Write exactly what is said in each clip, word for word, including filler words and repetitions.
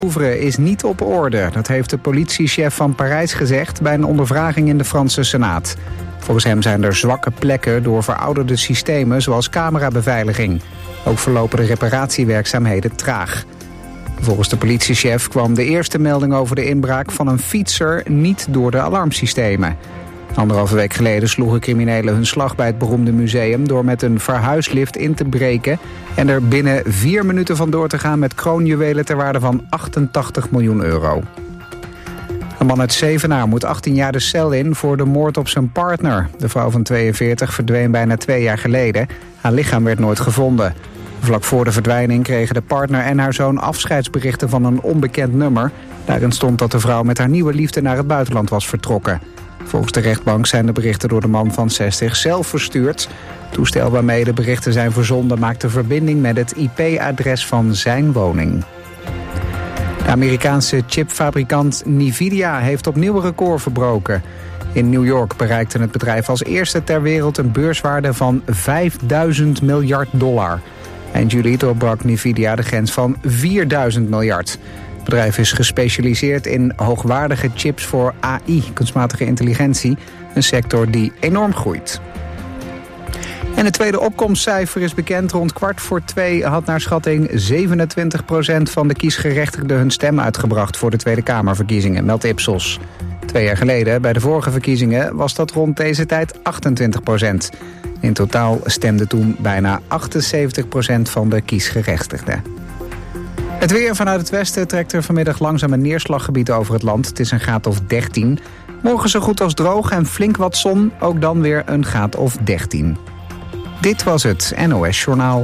Louvre is niet op orde. Dat heeft de politiechef van Parijs gezegd bij een ondervraging in de Franse Senaat. Volgens hem zijn er zwakke plekken door verouderde systemen zoals camerabeveiliging. Ook verlopen de reparatiewerkzaamheden traag. Volgens de politiechef kwam de eerste melding over de inbraak van een fietser niet door de alarmsystemen. Anderhalve week geleden sloegen criminelen hun slag bij het beroemde museum door met een verhuislift in te breken en er binnen vier minuten vandoor te gaan met kroonjuwelen ter waarde van achtentachtig miljoen euro. Een man uit Zevenaar moet achttien jaar de cel in voor de moord op zijn partner. De vrouw van tweeënveertig verdween bijna twee jaar geleden. Haar lichaam werd nooit gevonden. Vlak voor de verdwijning kregen de partner en haar zoon afscheidsberichten van een onbekend nummer. Daarin stond dat de vrouw met haar nieuwe liefde naar het buitenland was vertrokken. Volgens de rechtbank zijn de berichten door de man van zestig zelf verstuurd. Het toestel waarmee de berichten zijn verzonden maakte verbinding met het I P-adres van zijn woning. De Amerikaanse chipfabrikant Nvidia heeft opnieuw een record verbroken. In New York bereikte het bedrijf als eerste ter wereld een beurswaarde van vijfduizend miljard dollar. Eind juli doorbrak Nvidia de grens van vierduizend miljard. Het bedrijf is gespecialiseerd in hoogwaardige chips voor A I, kunstmatige intelligentie, een sector die enorm groeit. En het tweede opkomstcijfer is bekend. Rond kwart voor twee had naar schatting zevenentwintig procent van de kiesgerechtigden hun stem uitgebracht voor de Tweede Kamerverkiezingen, meldt Ipsos. Twee jaar geleden, bij de vorige verkiezingen, was dat rond deze tijd achtentwintig procent. In totaal stemde toen bijna achtenzeventig procent van de kiesgerechtigden. Het weer vanuit het westen trekt er vanmiddag langzaam een neerslaggebied over het land. Het is een graad of dertien. Morgen zo goed als droog en flink wat zon, ook dan weer een graad of dertien. Dit was het N O S-journaal.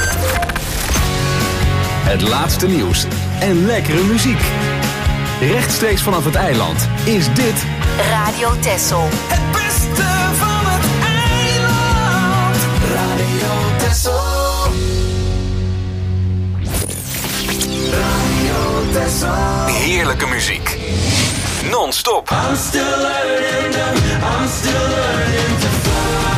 Het laatste nieuws en lekkere muziek. Rechtstreeks vanaf het eiland is dit Radio Texel. Het beste van het eiland. Radio Texel. Radio Texel. heerlijke muziek. Non-stop. I'm still learning, I'm still learning to fly.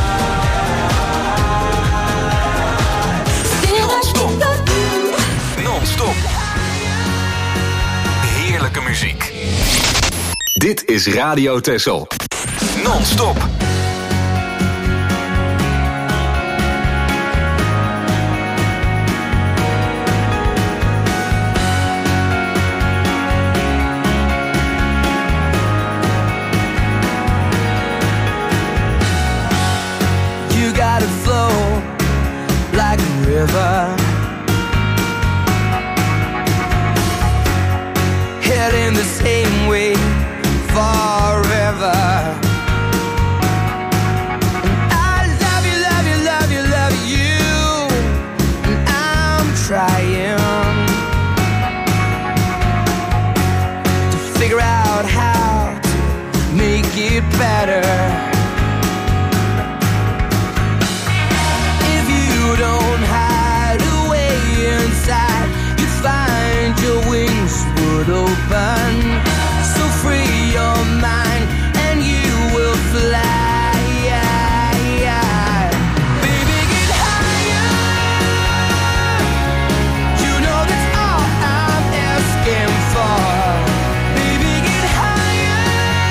Non-stop. Non-stop. Heerlijke muziek. Dit is Radio Texel. Non-stop. You gotta flow like a river, heading the same way forever. And I love you, love you, love you, love you, and I'm trying to figure out how to make it better. If you don't hide away inside, you find your wings would open. So free your mind and you will fly. Baby, get higher. You know that's all I'm asking for. Baby, get higher.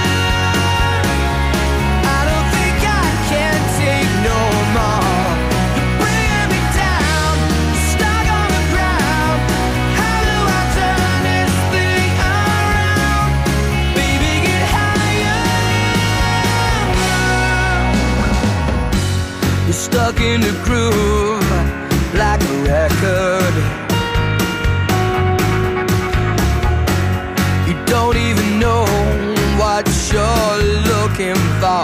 I don't think I can take no more. You're bringing me down, stuck on the ground. How do I turn this thing around? Baby, get higher. You're stuck in the groove like a record. You don't even know what you're looking for.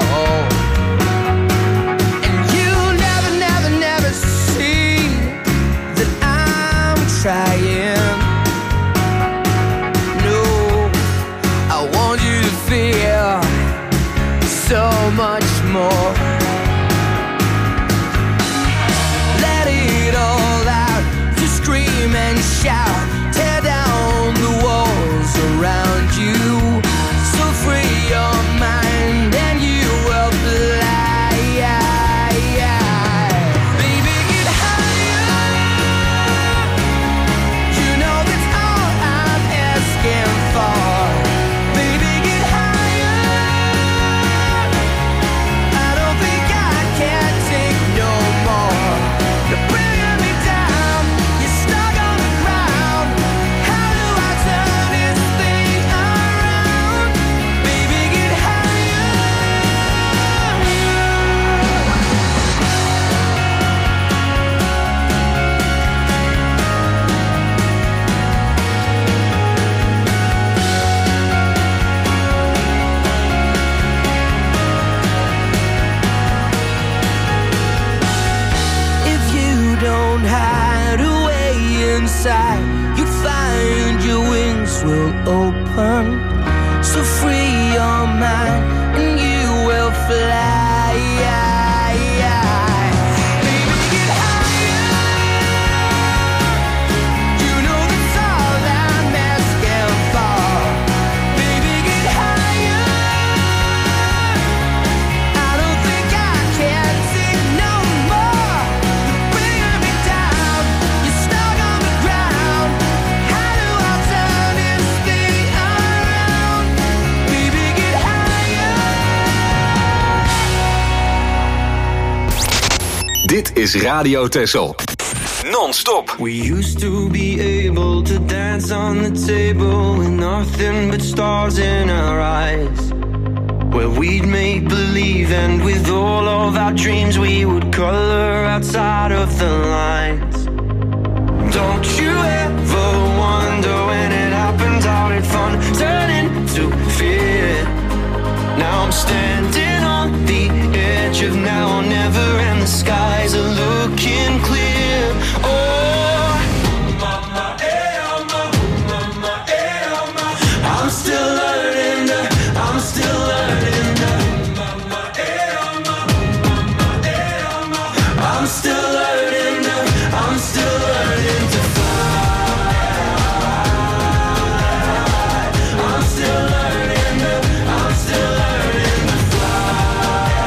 And you never, never, never see that I'm trying. No, I want you to feel so much more. will open. So free your mind and you will fly. Baby, get higher. You know that's all I'm asking for. Baby, get higher. I don't think I can take no more. You're bringing me down. You're stuck on the ground. How do I turn this thing around? Baby, get higher. Dit is Radio Texel. Non-stop. We used to be able to dance on the table with nothing but stars in our eyes, where we'd make believe, and with all of our dreams we would color outside of the lines. Don't you ever wonder when it happens, how did fun turn into fear? Now I'm standing on the edge of now or never, and the skies are looking clear. Oh, mama, eh, oh, mama, eh, oh, mama. I'm still learning, to, I'm still learning. To, mama, eh, oh, mama, eh, oh, mama. I'm still learning, to, I'm still learning to fly. I'm still learning, to, I'm still learning to fly.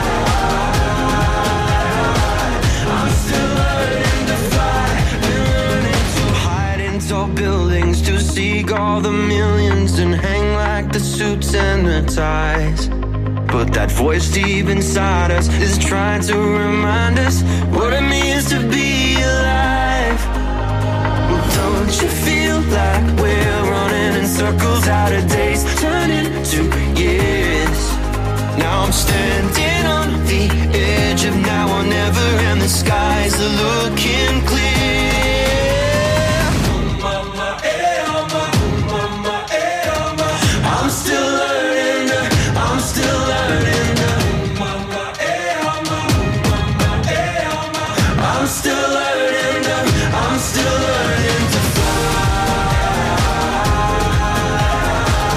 I'm still learning to fly. Been learning to hide in tall buildings, to seek all the millions and hang like the suits and the ties. But that voice deep inside us is trying to remind us what it means to be alive. Well, don't you feel like we're running in circles, out of days turning to years? Now I'm standing on the edge of now or never, and the skies are looking clear. Mama, eh, oh, mama, eh, oh, mama. I'm still learning, I'm still learning. Mama, eh, oh, mama, eh, oh, mama. I'm still learning, I'm still learning to fly.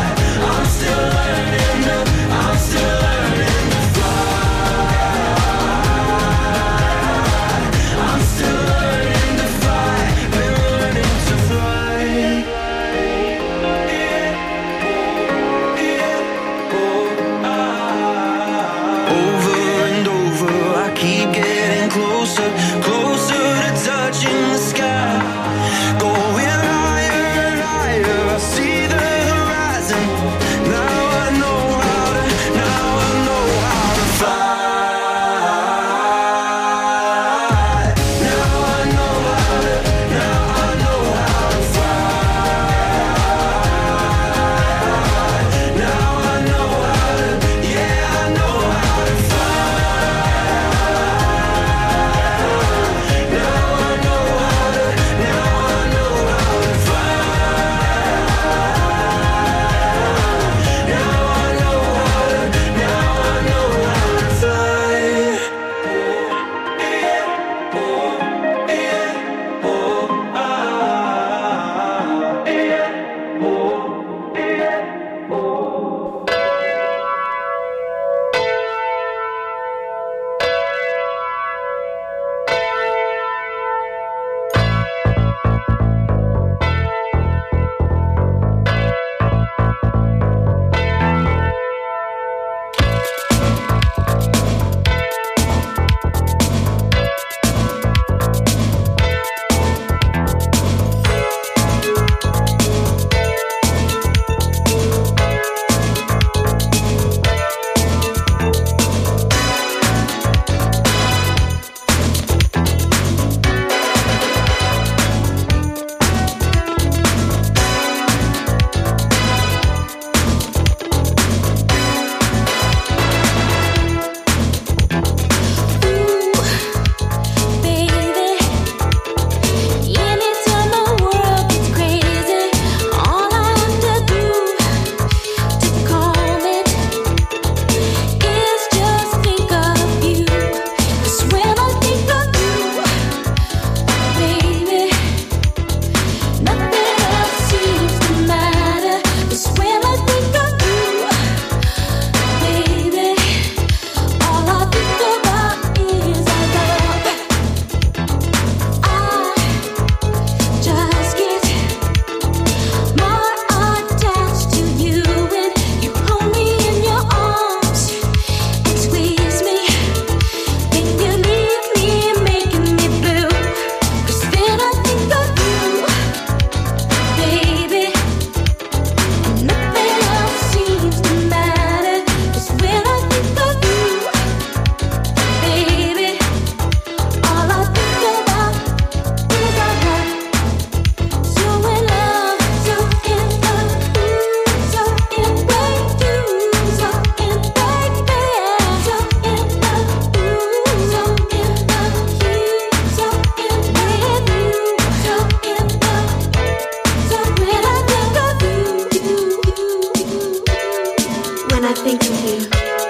think of you.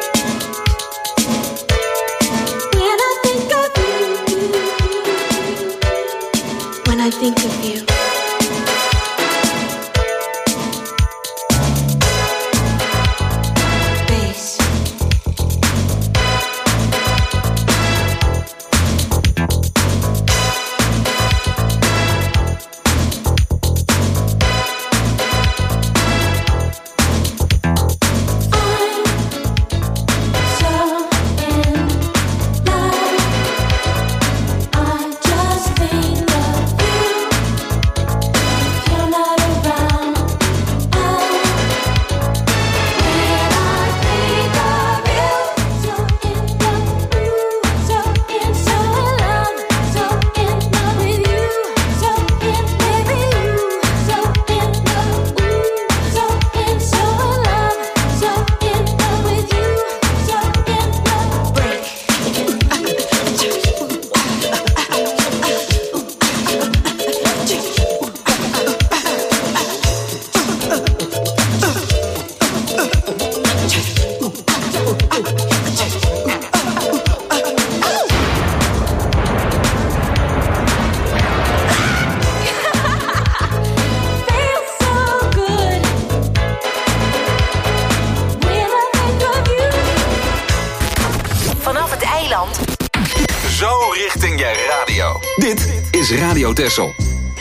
When I think of you. When I think of you. Radio Tessel.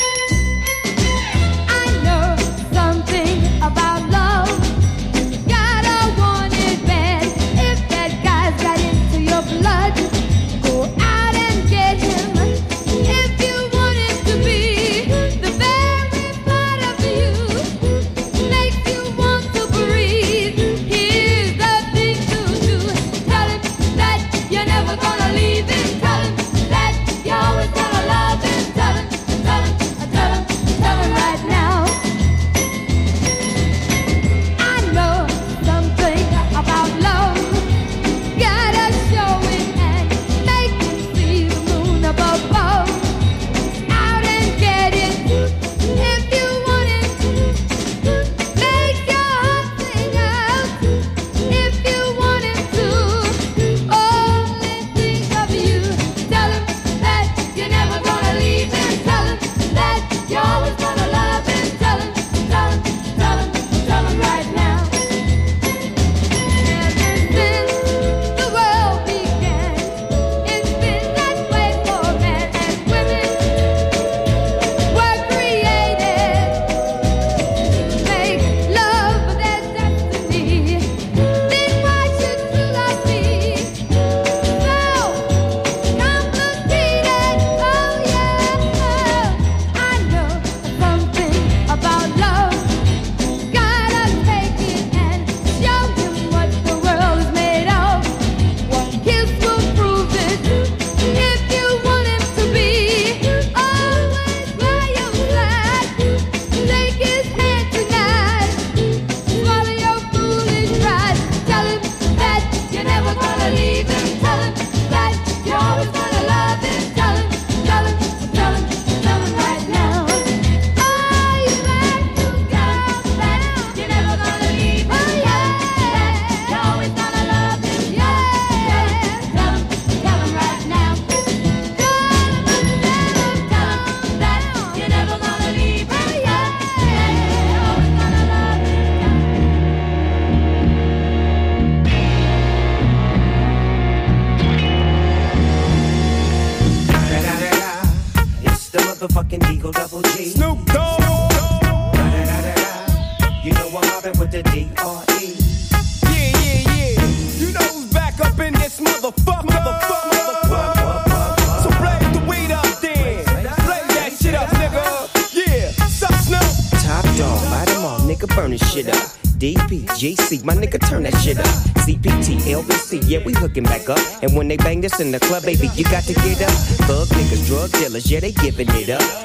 G C, my nigga, turn that shit up. C P T, L B C, yeah, we hooking back up. And when they bang this in the club, baby, you got to get up. Thug niggas, drug dealers, yeah, they giving it up.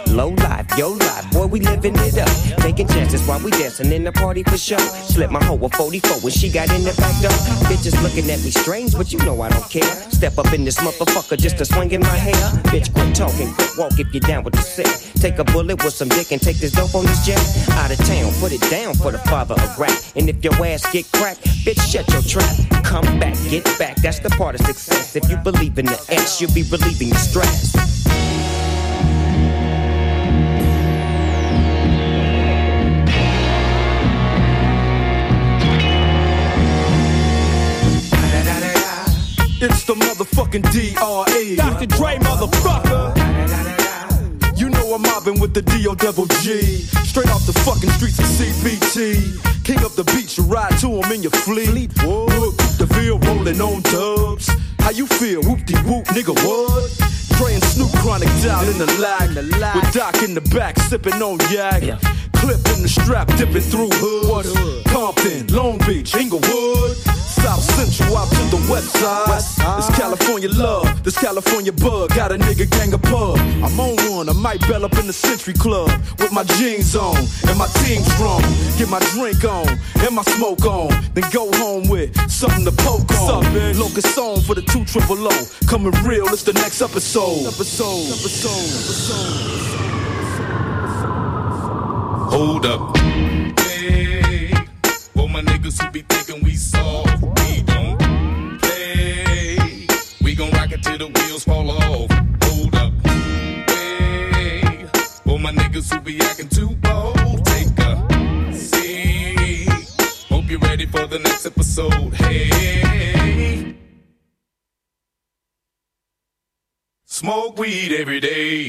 Low life, yo life, boy, we living it up. Taking chances while we dancing in the party for show. Slip my hoe a forty-four when she got in the back door. Bitches looking at me strange, but you know I don't care. Step up in this motherfucker just to swing in my hair. Bitch, quit talking, quit walk if you're down with the sick. Take a bullet with some dick and take this dope on this jet. Out of town, put it down for the father of rap. And if your ass get cracked, bitch, shut your trap. Come back, get back, that's the part of success. If you believe in the S, you'll be relieving the stress. It's the motherfucking D R E Doctor Dre, motherfucker. You know I'm mobbing with the D O double G. Straight off the fucking streets of C B T. King up the beach, you ride to him in your fleet. Whoop, the Ville rolling on dubs. How you feel? Whoop-de-whoop, nigga, what? Dre and Snoop Chronic down in the lag. With Doc in the back, sipping on yak. Yeah. Clip in the strap, dipping through hoods. What hood? Compton, Long Beach, Inglewood. South Central out to the west side. west side. This California love, this California bug. Got a nigga gang of pub. I'm on one, I might bell up in the Century Club. With my jeans on, and my team strong. Get my drink on, and my smoke on. Then go home with something to poke on. Locust on for the two triple O. Coming real, it's the next episode. Episode, episode, episode. Hold up. Hey, for my niggas who be thinking we soft, we don't play. We gon' rock it till the wheels fall off. Hold up. Hey, for my niggas who be acting too bold, take a seat. Hope you're ready for the next episode. Hey, smoke weed every day.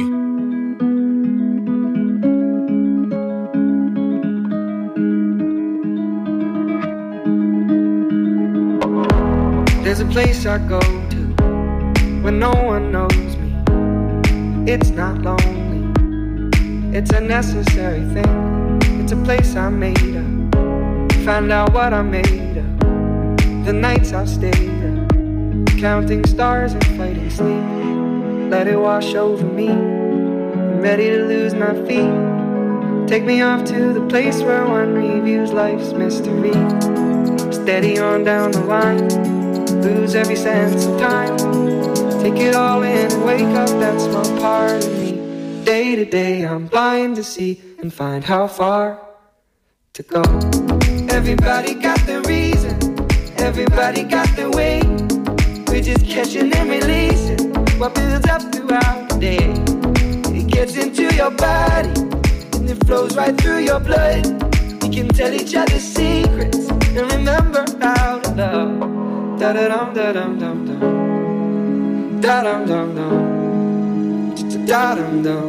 There's a place I go to when no one knows me. It's not lonely, it's a necessary thing. It's a place I made up, find out what I made of. The nights I've stayed up, counting stars and fighting sleep. Let it wash over me, I'm ready to lose my feet. Take me off to the place where one reviews life's mystery. Steady on down the line, lose every sense of time. Take it all in and wake up that small part of me. Day to day I'm blind to see and find how far to go. Everybody got their reason, everybody got their way. We're just catching and releasing what builds up throughout the day. It gets into your body and it flows right through your blood. We can tell each other secrets and remember how to love. Da da dum da dum dum dum, da dum dum dum, da dum dum,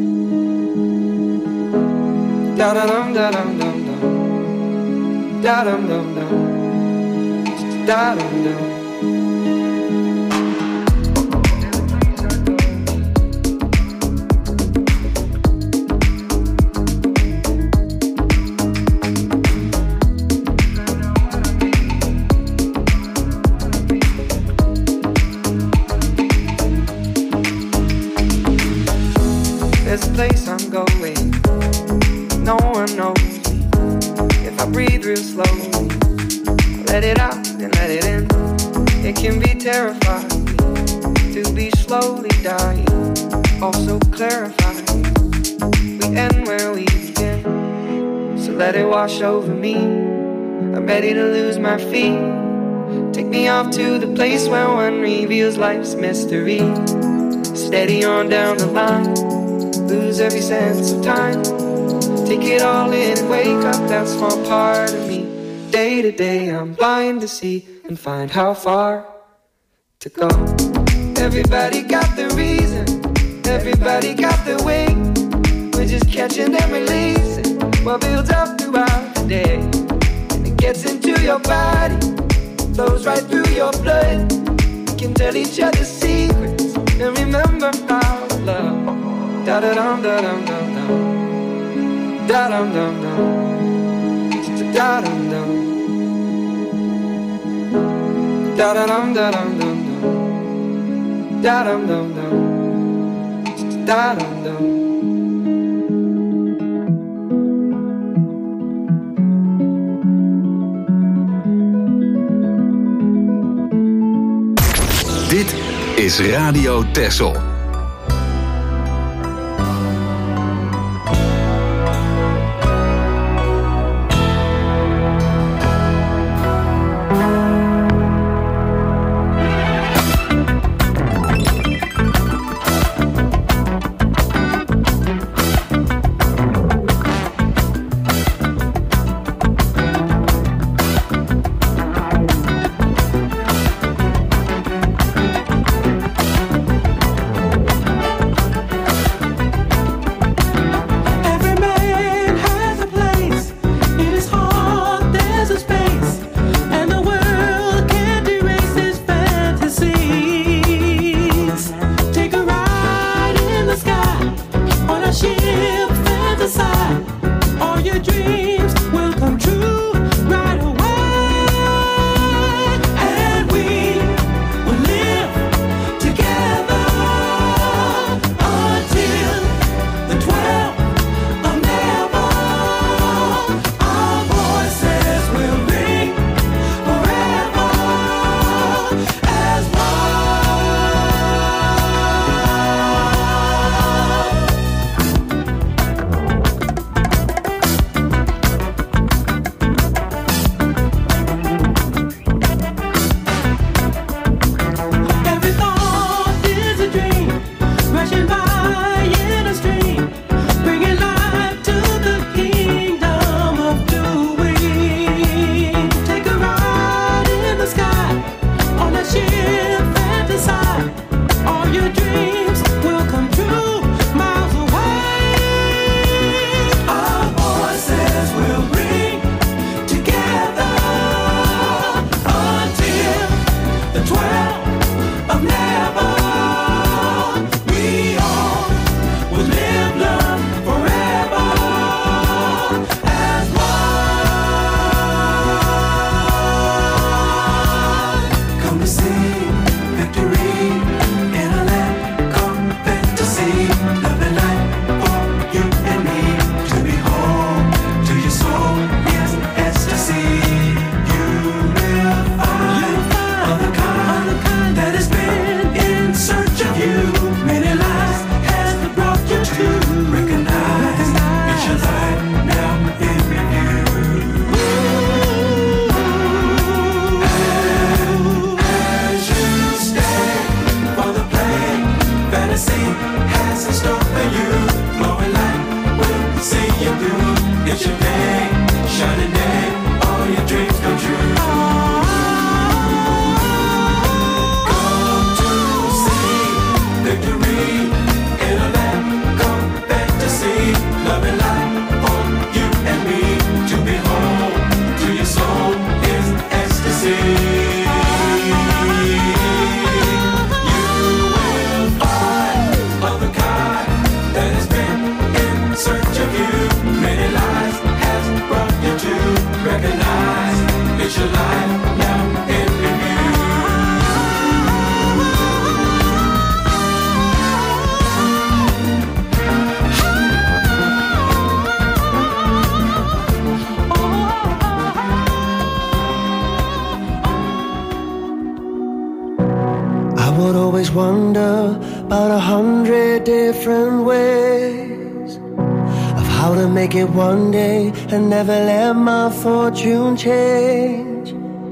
da da dum da dum dum dum, da dum dum dum, da dum dum. There's a place I'm going, no one knows me. If I breathe real slowly, I let it out and let it in. It can be terrifying to be slowly dying, also clarifying. We end where we begin, so let it wash over me. I'm ready to lose my feet. Take me off to the place where one reveals life's mystery. Steady on down the line, lose every sense of time. Take it all in and wake up that small part of me. Day to day I'm blind to see and find how far to go. Everybody got their reason, everybody got their way. We're just catching and releasing what builds up throughout the day. And it gets into your body, flows right through your blood. We can tell each other secrets and remember how to love. Da da dum da dum dum dum, da dum dum dum, da dum dum, da da dum da dum dum dum, da dum dum dum, da dum dum. is Radio Texel. Wonder about a hundred different ways of how to make it one day and never let my fortune change.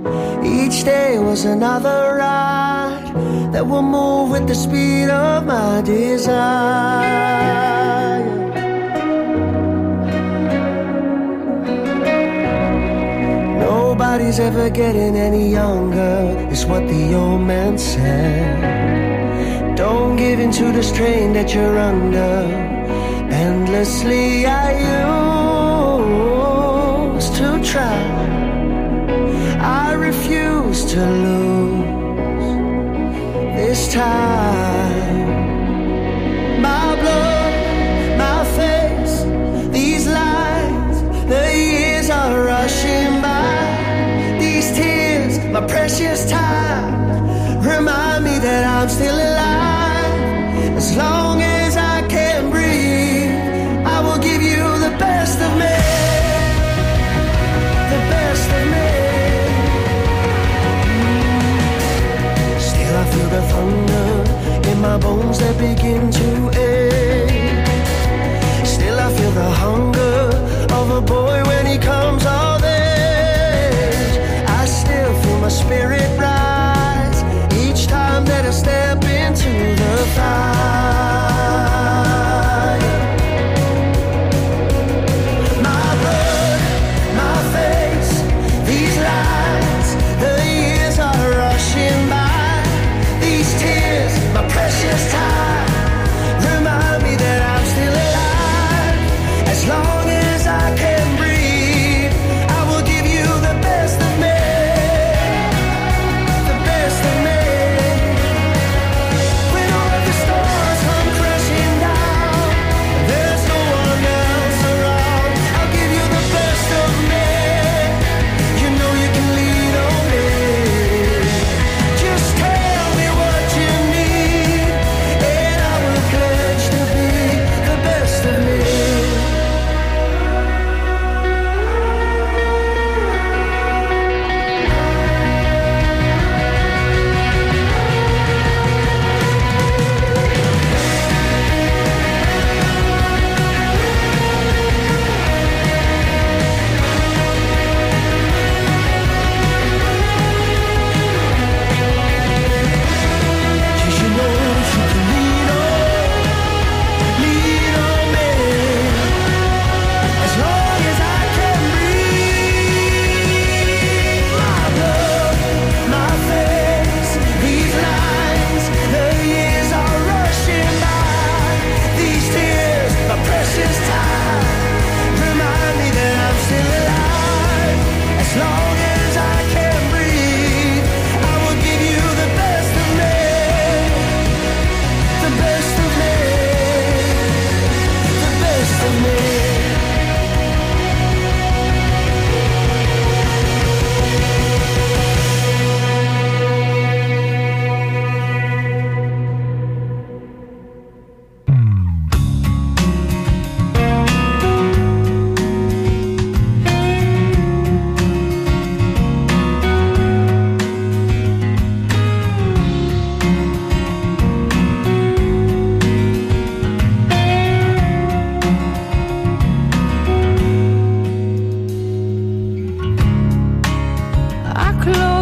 Each day was another ride that will move with the speed of my desire. Nobody's ever getting any younger, is what the old man said. Don't give in to the strain that you're under. Endlessly I used to try. I refuse to lose this time. My blood, my face, these lines, the years are rushing by. These tears, my precious time, remind me that I'm still alive. As long as I can breathe, I will give you the best of me, the best of me. Still I feel the thunder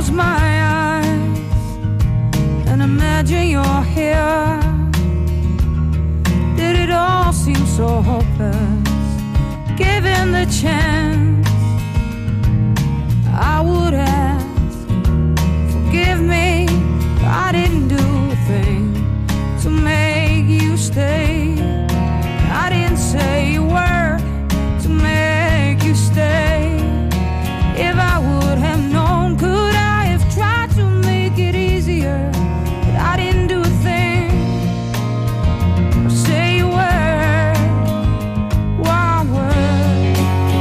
close my eyes and imagine you're here, did it all seem so hopeless? Given the chance, I would ask, forgive me, I didn't do a thing to make you stay. I didn't say a word to make you stay. If I would have known, could I have tried to make it easier? But I didn't do a thing or say a word, one word.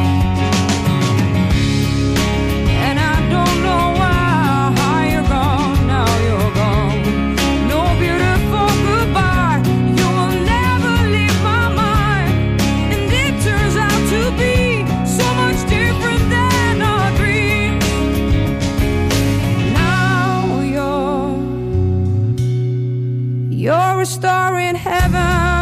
And I don't know why you're gone, now you're gone. No beautiful goodbye, you will never leave my mind. And it turns out to be so much different than our dreams. Now you're, you're a star in heaven.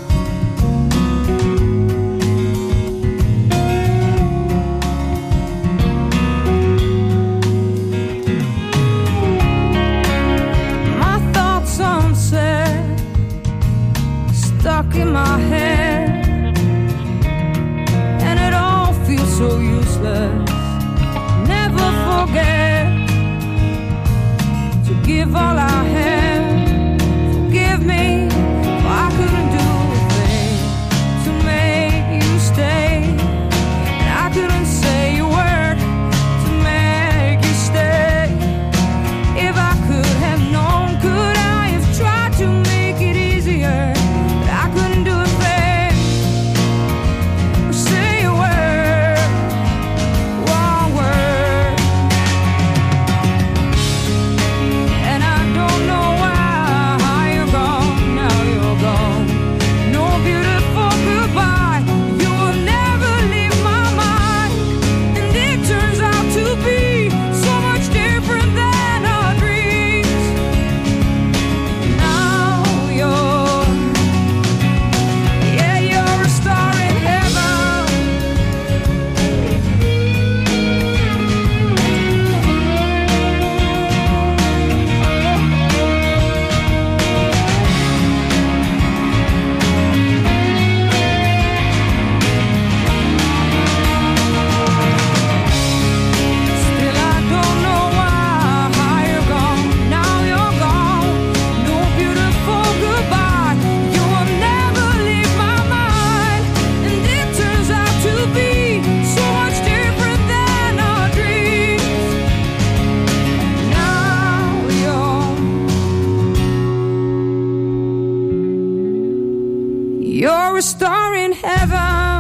My thoughts unsaid, stuck in my head, and it all feels so useless. Never forget to give all I had. Forgive me, for I couldn't do a thing to make you stay, and I couldn't say a word to make you stay. If I could have known, could I have tried to make it easier? But I couldn't do a thing or say a word, one word. And I don't know why you're gone, now you're gone. No beautiful goodbye, you will never leave my mind. And it turns out to be so much different than our dreams. Now you're, yeah, you're a star in heaven. Still I don't know why you're gone, now you're gone. No beautiful goodbye, you will never leave my mind. And it turns out to be so much different than our dreams. Now you're, you're a star in heaven.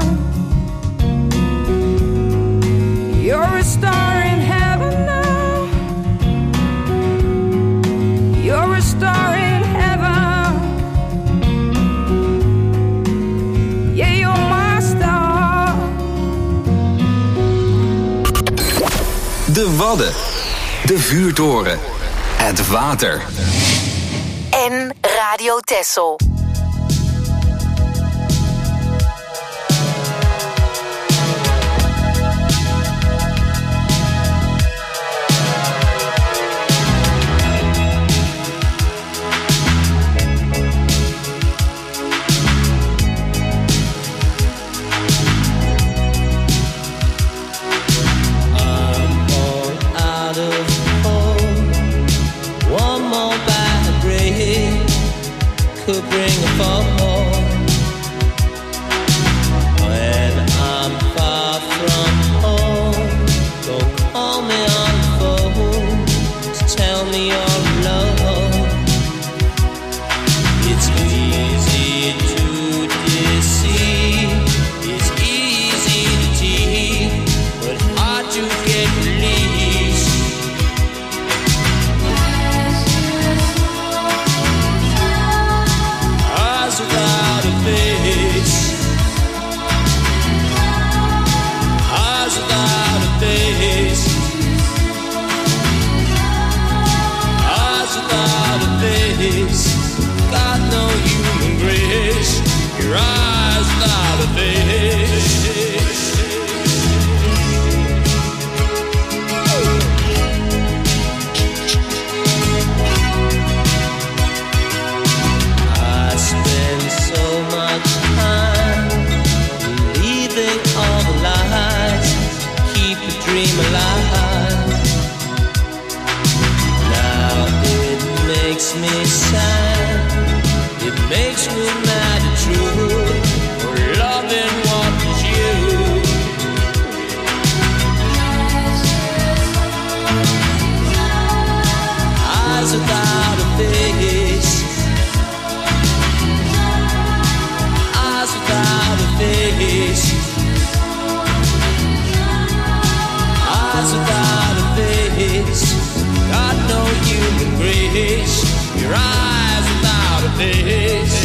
You're a star in heaven now. You're a star in heaven. Yeah, you're my star. De Wadden. De vuurtoren. Het water. En Radio Texel. Out of hope, one more bad break could bring came alive. Now it makes me sad. It makes me mad and true for loving what is you. Eyes without a face. Eyes without a face. Eyes without a face. Got no human grace. Your eyes without a face.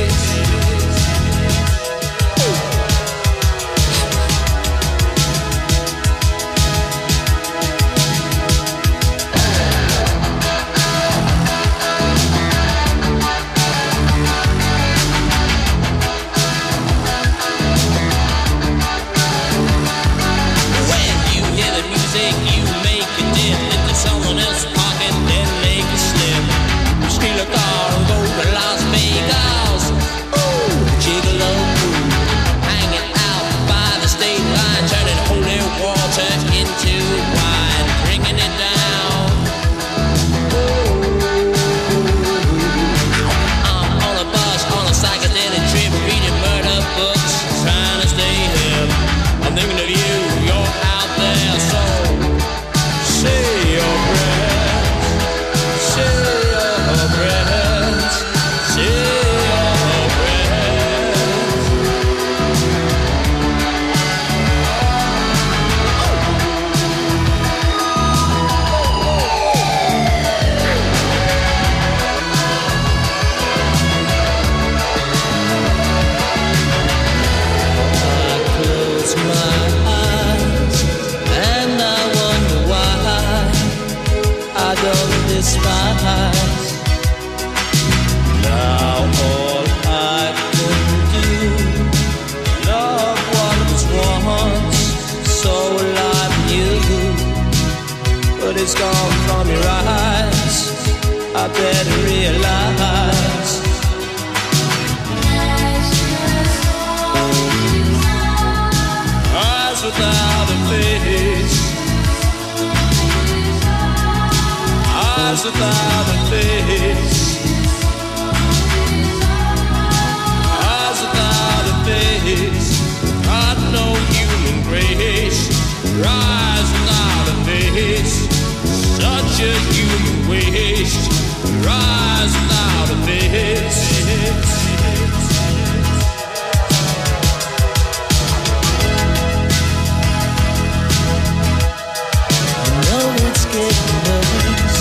It's gone from your eyes. I better realize. Eyes without a face. Eyes without a face. Eyes without a face. Got no human grace. Eyes without a face. Such a human waste. Rise without a face. You know it's getting worse.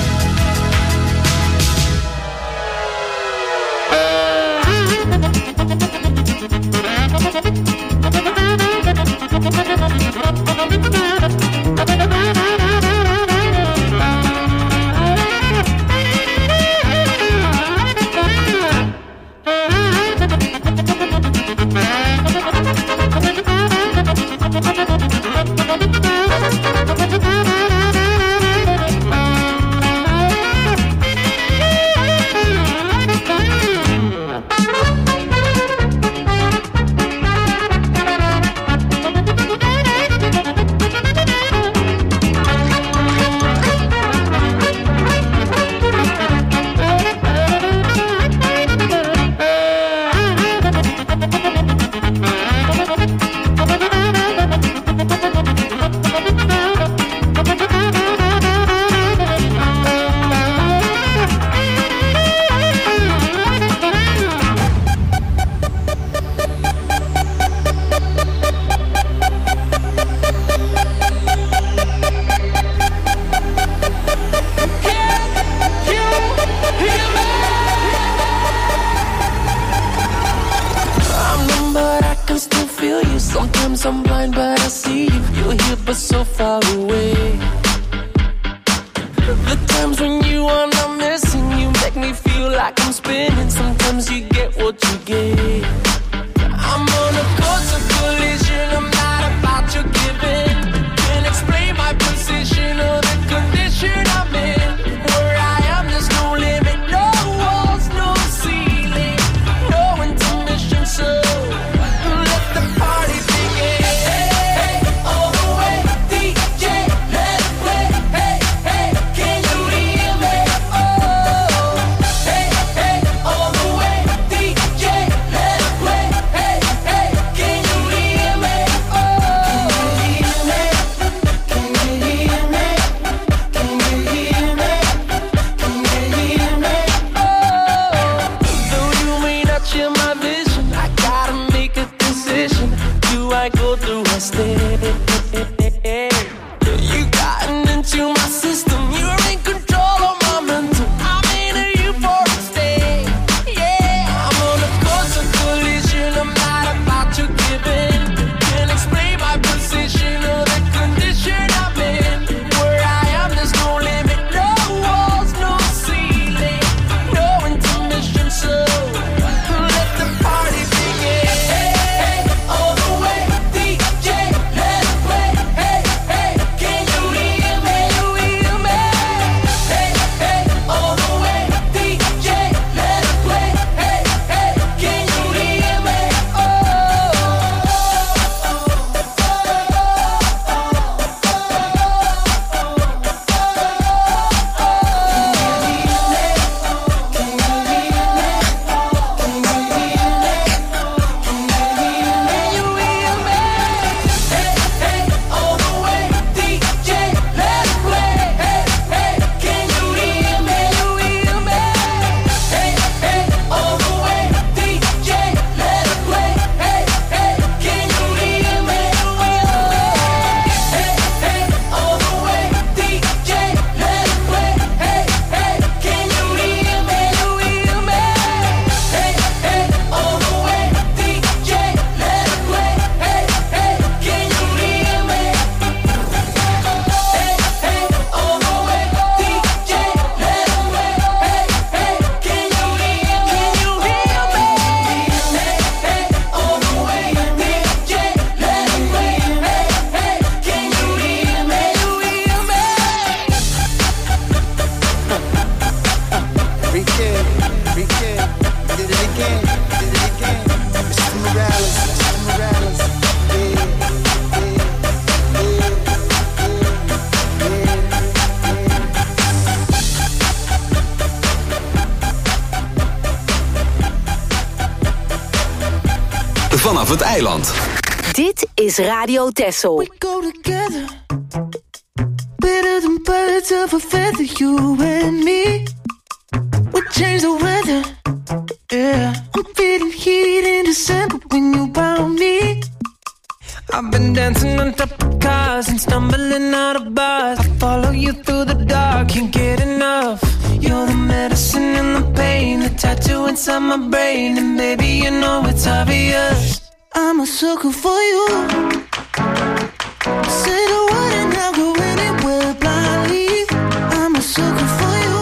Sometimes I'm blind, but I see you. You're here, but so far away. The times when you are not missing, you make me feel like I'm spinning. Sometimes you get what you get. I'm on a course of collision. I'm not about your giving. Can't explain my position or the condition I'm in. Where I am, there's no limit, no walls, no ceiling, no intermission. So let the party begin. Hey, hey, all the way, D J. het eiland. Dit is Radio Texel. We go together, better than birds of a feather, you and me. We change the weather, yeah. I'm feeling heat in December when you found me. I've been dancing on top of cars and stumbling out of bars. I follow you through the dark, can't get enough. You're the medicine and the pain, the tattoo inside my brain, and baby, you know it's obvious. I'm a sucker for you. Say the word and I'll go anywhere blindly. I'm a sucker for you.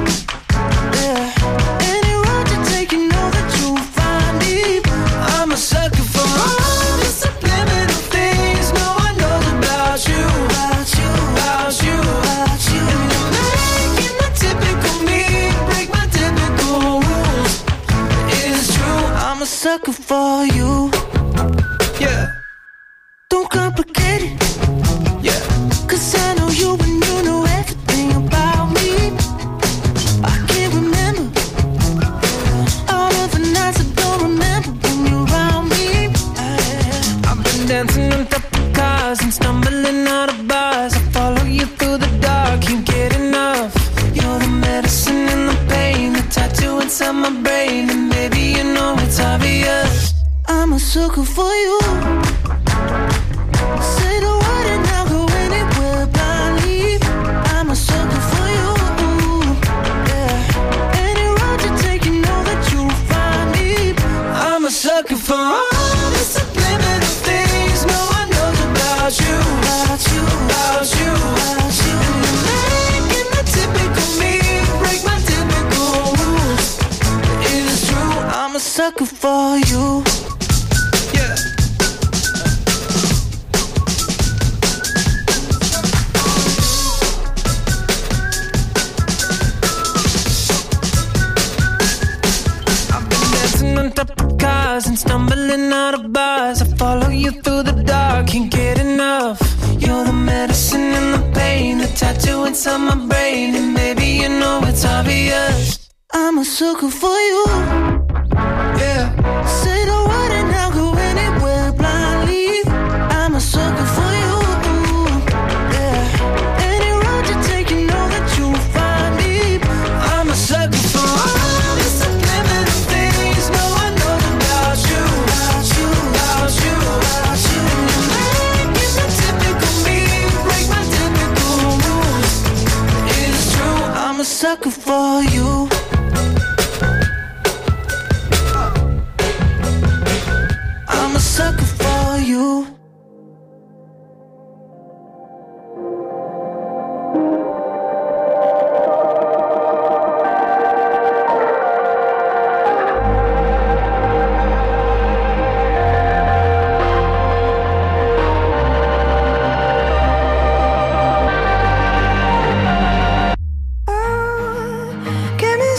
Yeah. Any road you take, you know that you'll find me. I'm a sucker for all the subliminal things no one knows about you, About you, about you, about you. and you're making the typical me break my typical rules. It's true, I'm a sucker for you. yeah, Don't complicate it, yeah. cause I know you and you know everything about me. I can't remember all of the nights I don't remember when you're around me. I've been dancing on top of cars and stumbling out of bars. I follow you through the dark, can't get enough. You're the medicine and the pain, the tattoo inside my brain, and baby, you know it's obvious. I'm a sucker for you. Say the word and I'll go anywhere blindly. I'm a sucker for you. Yeah. Any road you take, you know that you'll find me. I'm a sucker for all the subliminal things no one knows about you, About you, about you, about you. and you're making the typical me break my typical rules. It's true, I'm a sucker for you. yeah. I've been dancing on top of cars and stumbling out of bars. I follow you through the dark, can't get enough. You're the medicine and the pain, the tattoo inside my brain, and baby, you know it's obvious. I'm a sucker for you. Yeah, Say the word and I'll go anywhere blindly. I'm a sucker for you. Yeah. Any road you take, you know that you'll find me. I'm a sucker for all the subliminal things no one knows about you, About you, about you, about you. and you're making the typical me break my typical rules. It's true, I'm a sucker for you. I'm a sucker for you. Give me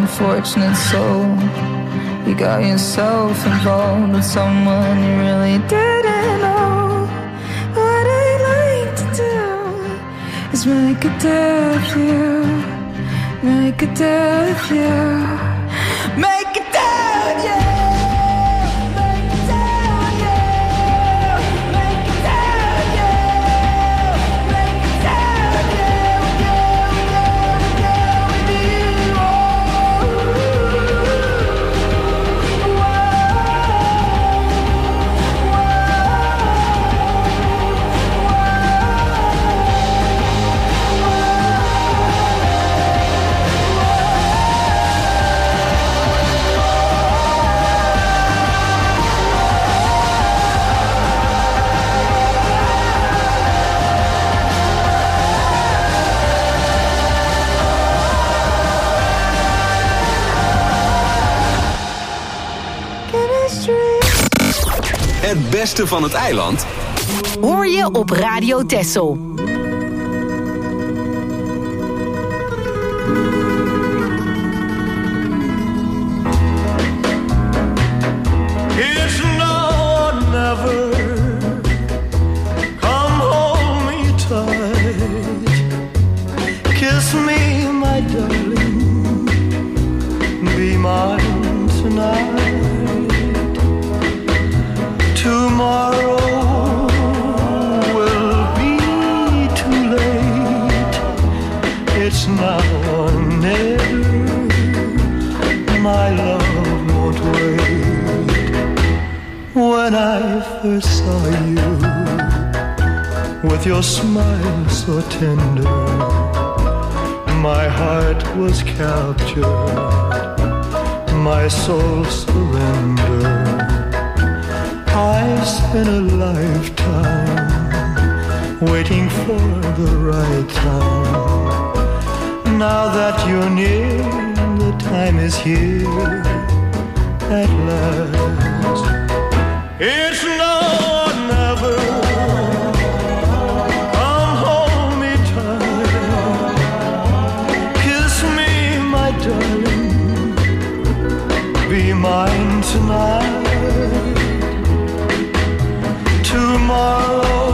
unfortunate soul. You got yourself involved with someone you really didn't know. What I'd like to do is make a deal with you. Make a deal with you. Make a deal with you. Het beste van het eiland hoor je op Radio Texel. It's now or never. Come hold me tight. Kiss me, my darling. Be mine tonight. Tomorrow will be too late. It's now or never. My love won't wait. When I first saw you, with your smile so tender, my heart was captured, my soul surrendered. I spent a lifetime waiting for the right time. Now that you're near, the time is here at last. It's now or never. Come hold me tight. Kiss me, my darling. Be mine tonight. Tomorrow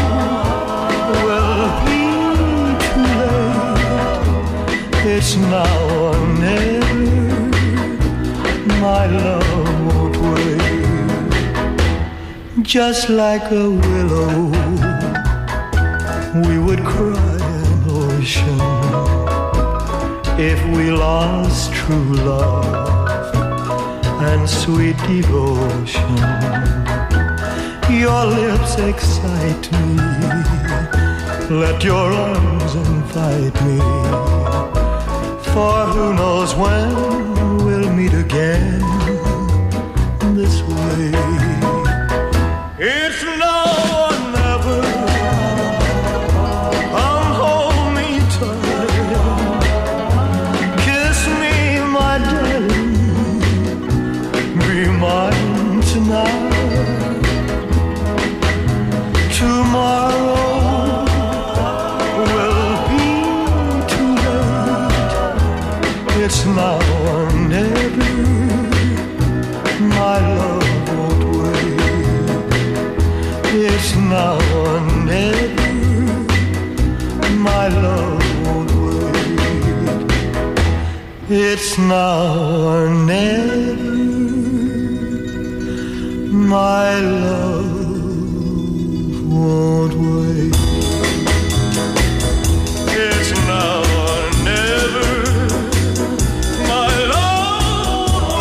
will be too late. It's now or never. My love won't wait. Just like a willow, we would cry an ocean if we lost true love and sweet devotion. Your lips excite me. Let your arms invite me. For who knows when we'll meet again this way. It's now or never. Come hold me tight. Kiss me, my darling. Be mine tonight. Tomorrow will be too late. It's now or never. My love won't wait. It's now or never. My love won't wait. It's now or never. My love won't wait. It's now or never. My love won't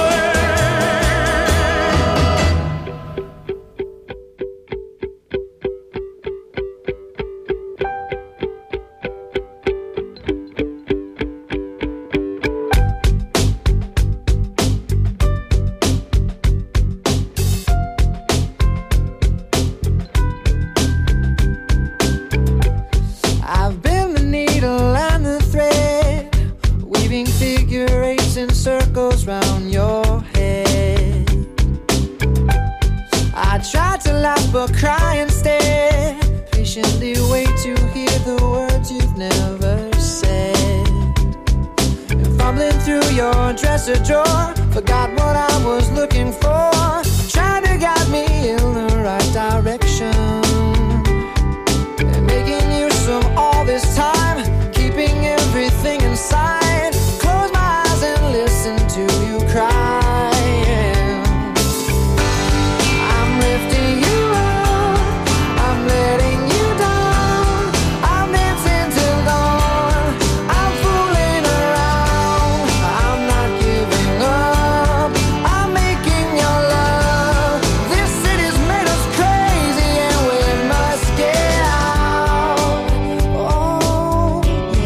but cry instead. Patiently wait to hear the words you've never said. And fumbling through your dresser drawer. Forgot what I was looking for. Trying to guide me in the right direction. And making use of all this time, keeping everything inside. Close my eyes and listen to you crying. I'm lifting you up, I'm letting you down. I'm dancing till dawn, I'm fooling around. I'm not giving up, I'm making your love. This city's made us crazy and we must get out. Oh,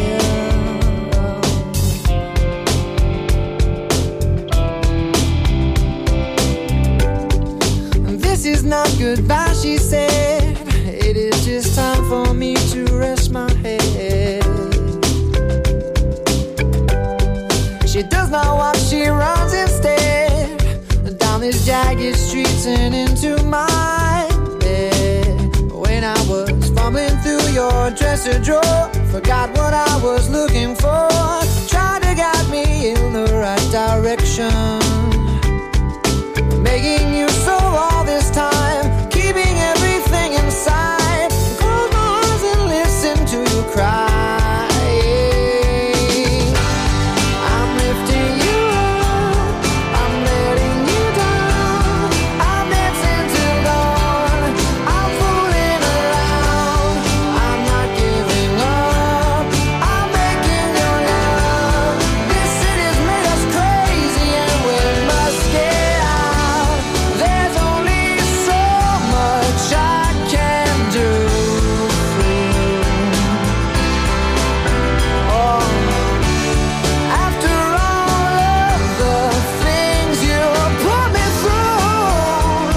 yeah. This is not goodbye, she said. It is just time for me to rest my head. She does not walk, she runs instead. Down these jagged streets and into my bed. When I was fumbling through your dresser drawer, forgot what I was looking for. Tried to guide me in the right direction. Making you so all this time, keeping everything inside. Close my eyes and listen to you crying. I'm lifting you up, I'm letting you down. I'm dancing till dawn, I'm fooling around. I'm not giving up, I'm making your love. This city's made us crazy and we must get out. There's only so much I can do for you. Oh, after all of the things you put me through.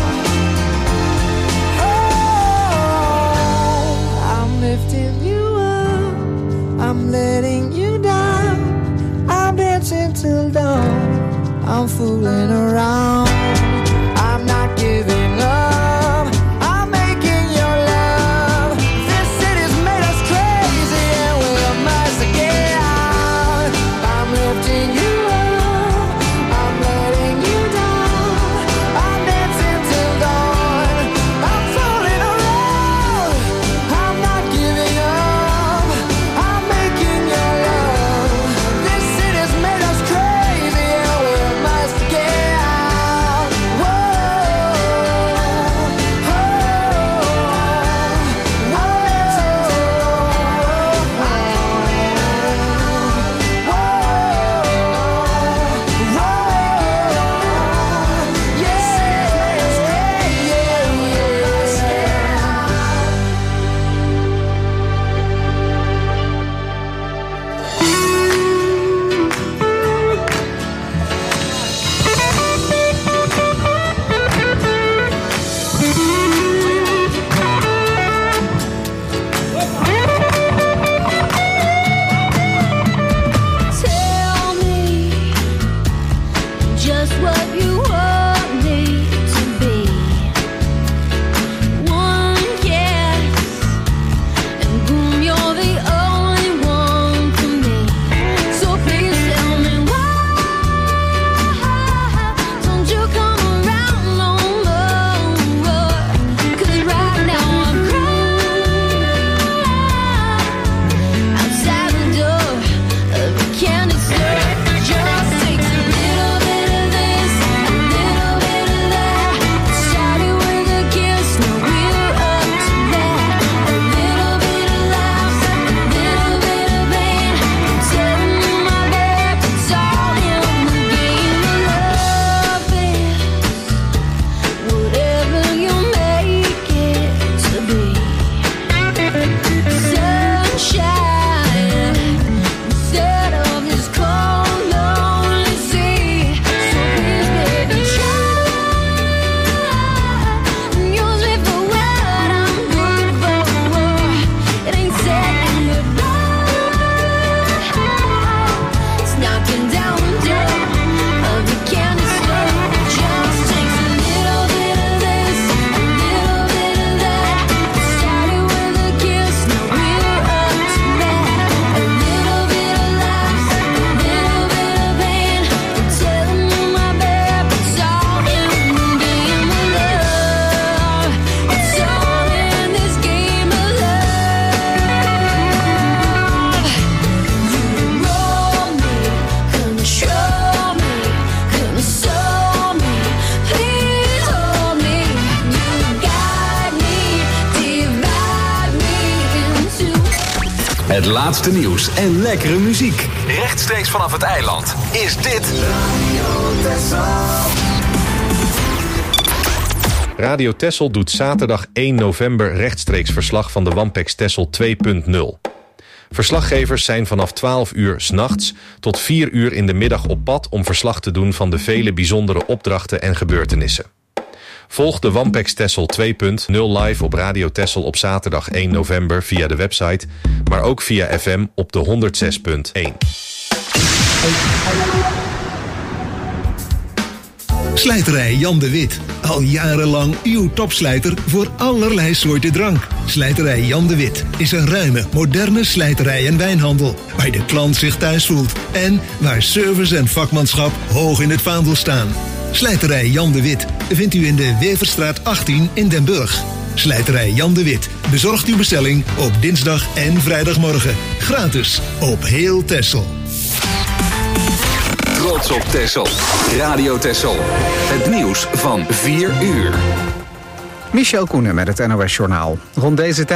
Oh, I'm lifting you up, I'm letting you down. I'm dancing till dawn, I'm fooling around. I'm not giving up, I'm making your love. This city's made us crazy and we must get out. I'm lifting you up, I'm letting you down. I'm dancing till dawn, I'm fooling around. I'm not giving up, I'm making your love. This city's made us crazy and we must get out. Het laatste nieuws en lekkere muziek. Rechtstreeks vanaf het eiland is dit Radio Texel doet zaterdag één november rechtstreeks verslag van de Wampex Texel twee punt nul. Verslaggevers zijn vanaf twaalf uur 's nachts tot vier uur in de middag op pad om verslag te doen van de vele bijzondere opdrachten en gebeurtenissen. Volg de Wampex Texel twee punt nul live op Radio Texel op zaterdag één november via de website, maar ook via F M op de honderdzes punt één. Slijterij Jan de Wit. Al jarenlang uw topslijter voor allerlei soorten drank. Slijterij Jan de Wit is een ruime, moderne slijterij en wijnhandel, waar de klant zich thuis voelt en waar service en vakmanschap hoog in het vaandel staan. Slijterij Jan de Wit vindt u in de Weverstraat achttien in Den Burg. Slijterij Jan de Wit bezorgt uw bestelling op dinsdag en vrijdagmorgen. Gratis op heel Texel. Trots op Texel. Radio Texel. Het nieuws van vier uur. Michel Koenen met het N O S Journaal. Rond deze tijd